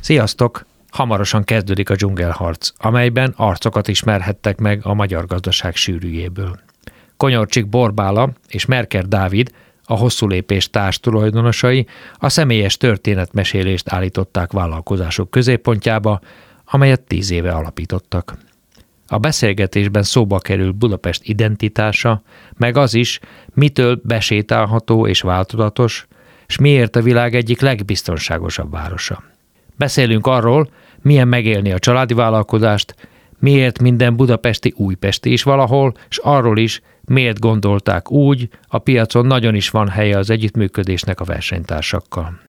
Sziasztok! Hamarosan kezdődik a dzsungelharc, amelyben arcokat ismerhettek meg a magyar gazdaság sűrűjéből. Konyorcsik Borbála és Merker Dávid, a Hosszú Lépés társ tulajdonosai a személyes történetmesélést állították vállalkozások középpontjába, amelyet 10 éve alapítottak. A beszélgetésben szóba kerül Budapest identitása, meg az is, mitől besétálható és változatos, s miért a világ egyik legbiztonságosabb városa. Beszélünk arról, milyen megélni a családi vállalkozást, miért minden budapesti újpesti is valahol, és arról is, miért gondolták úgy, a piacon nagyon is van helye az együttműködésnek a versenytársakkal.